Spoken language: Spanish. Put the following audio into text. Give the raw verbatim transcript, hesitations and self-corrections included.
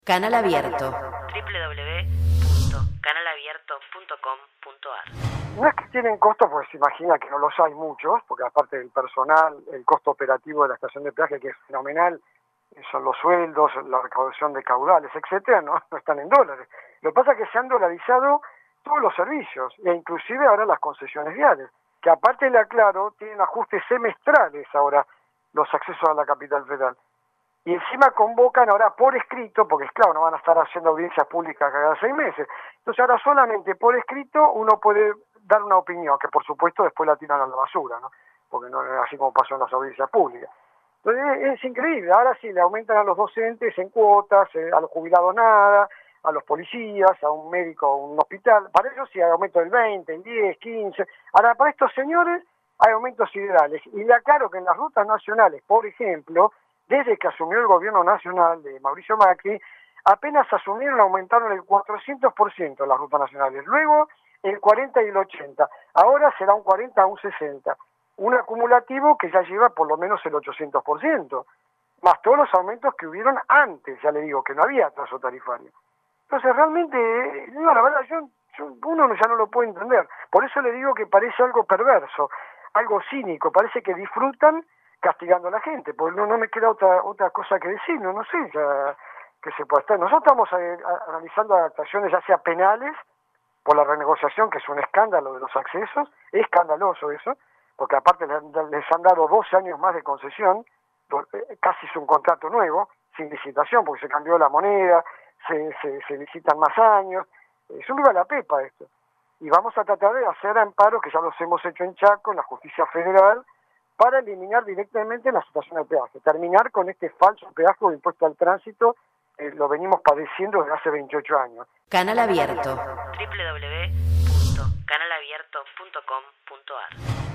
Canal Abierto. doble u doble u doble u punto canal abierto punto com punto a r. No es que tienen costo, pues se imagina que no los hay muchos, porque aparte del personal, el costo operativo de la estación de peaje, que es fenomenal, son los sueldos, la recaudación de caudales, etcétera, no, no están en dólares. Lo que pasa es que se han dolarizado todos los servicios, e inclusive ahora las concesiones viales, que aparte, le aclaro, tienen ajustes semestrales ahora los accesos a la capital federal. Y encima convocan ahora por escrito, porque es claro, no van a estar haciendo audiencias públicas cada seis meses. Entonces ahora solamente por escrito uno puede dar una opinión, que por supuesto después la tiran a la basura, ¿no? Porque no es así como pasó en las audiencias públicas. Entonces es, es increíble, ahora sí le aumentan a los docentes en cuotas, eh, a los jubilados nada, a los policías, a un médico, a un hospital, para ellos sí hay aumento del veinte, el diez, quince. Ahora para estos señores hay aumentos siderales. Y le aclaro que en las rutas nacionales, por ejemplo, desde que asumió el gobierno nacional de Mauricio Macri, apenas asumieron, aumentaron el cuatrocientos por ciento las rutas nacionales, luego el cuarenta y el ochenta, ahora será un cuarenta a un sesenta, un acumulativo que ya lleva por lo menos el ochocientos por ciento, más todos los aumentos que hubieron antes, ya le digo, que no había atraso tarifario. Entonces realmente, digo la verdad, yo, yo, uno ya no lo puede entender, por eso le digo que parece algo perverso, algo cínico, parece que disfrutan castigando a la gente, porque no, no me queda otra otra cosa que decir, no, no sé, ya, que se puede estar. Nosotros estamos eh, analizando adaptaciones ya sea penales, por la renegociación, que es un escándalo de los accesos, es escandaloso eso, porque aparte les, les han dado doce años más de concesión, casi es un contrato nuevo, sin licitación, porque se cambió la moneda, se, se, se licitan más años, es un viva la pepa esto. Y vamos a tratar de hacer amparos, que ya los hemos hecho en Chaco, en la justicia federal, para eliminar directamente la estación de peaje, terminar con este falso peaje de impuesto al tránsito, eh, lo venimos padeciendo desde hace veintiocho años. Canal Abierto. doble u doble u doble u punto canal abierto punto com punto a r.